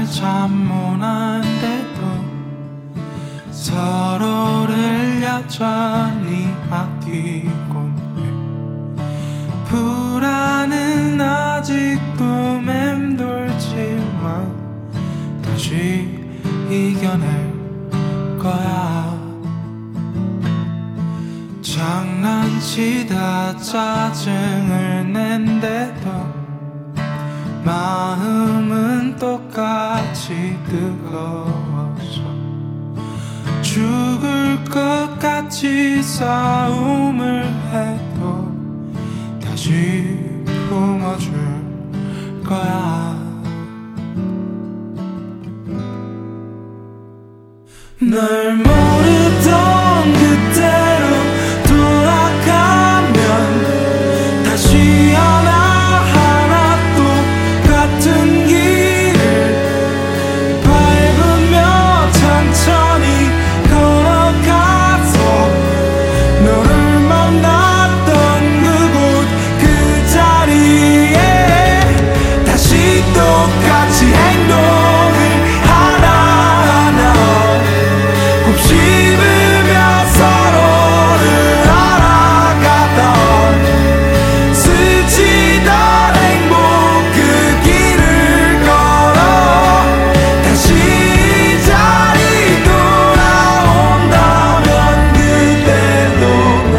참 못한데도 서로를 여전히 아끼곤 해. 불안은 아직도 맴돌지만 다시 이겨낼 거야. 장난치다 짜증을 낸데도 마음은 똑같이 뜨거워서 죽을 것 같이 싸움을 해도 다시 품어줄 거야. 널 모르던 그때로 돌아가면 다시 하나하나 똑같은 길을 밟으며 천천히 걸어가서 너를 만났던 그곳 그 자리에 다시 똑같이 행동을 하나하나 곱씹으며 서로를 알아가던 스치던 행복 그 길을 걸어 다시 이 자리 돌아온다면 그때도 날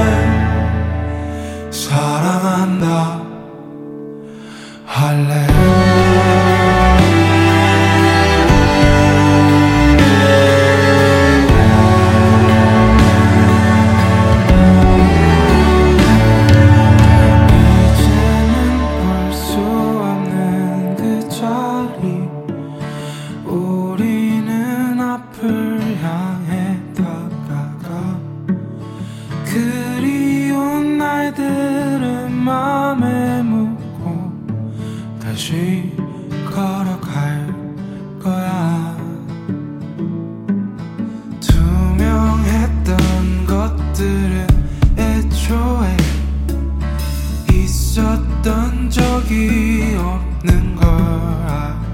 사랑한다 할래. 우리는 앞을 향해 다가가 그리운 날들은 맘에 묻고 다시 걸어갈 거야. 투명했던 것들은 애초에 있었던 적이 없는 걸 알아.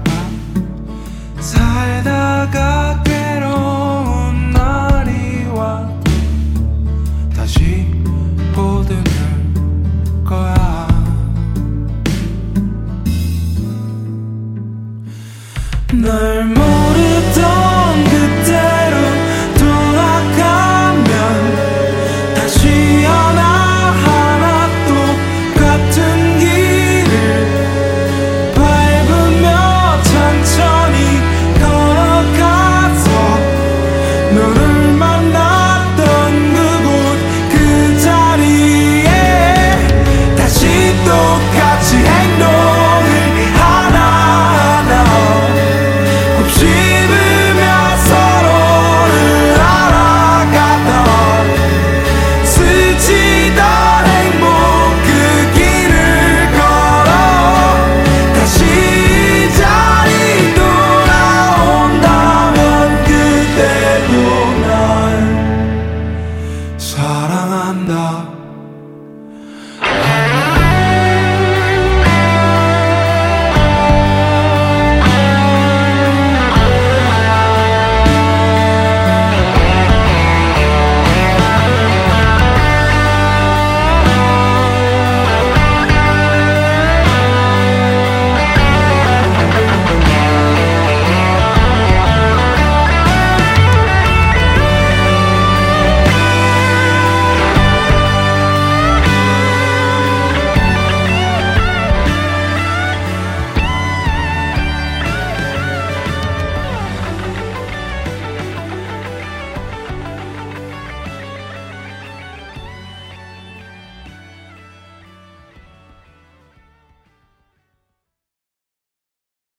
살다가 괴로운 날이 와도 다시 보듬을 거야. 널